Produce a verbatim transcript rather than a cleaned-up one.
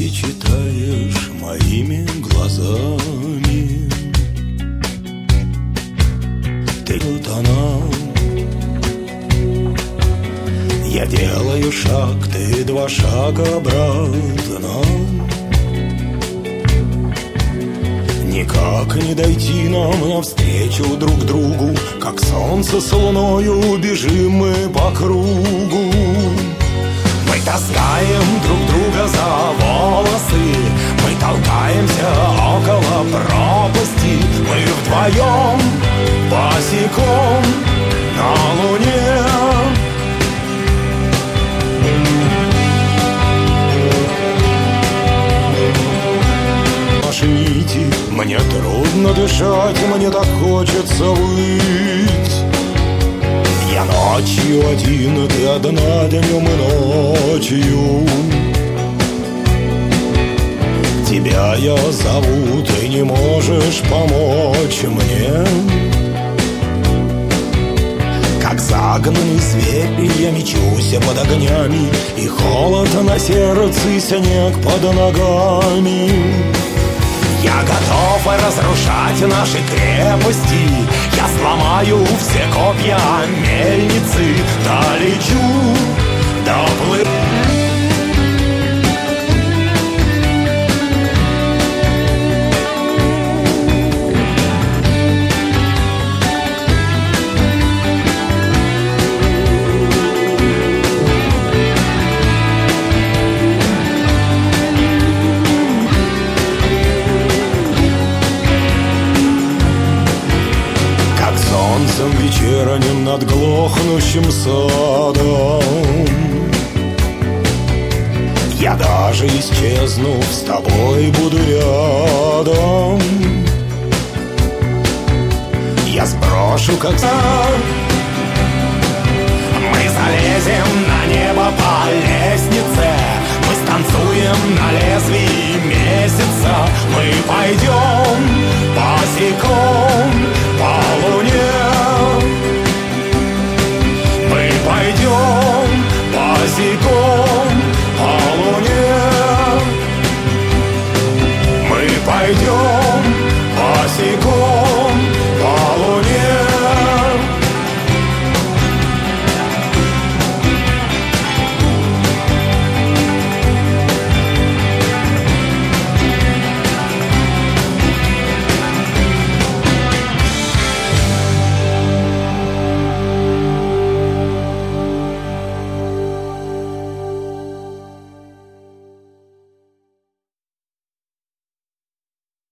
книги читаешь моими глазами. Ты вот она. Я делаю шаг, ты два шага обратно. Никак не дойти нам навстречу друг другу, как солнце с луною бежим мы по кругу. Мы таскаем друг друга за волосы, мы толкаемся около пропасти. Мы вдвоем босиком на луне. Наши нити, мне трудно дышать, мне так хочется выть. Я ночью один, ты одна днем и ночью. Тебя я зову, ты не можешь помочь мне. Как загнанный зверь я мечусь под огнями, и холод на сердце, и снег под ногами. Я готов разрушать наши крепости, я сломаю все копья мельницы. Долечу, доплыву. Солнцем вечерним над глохнущим садом я даже исчезнув, с тобой буду рядом. Я сброшу, как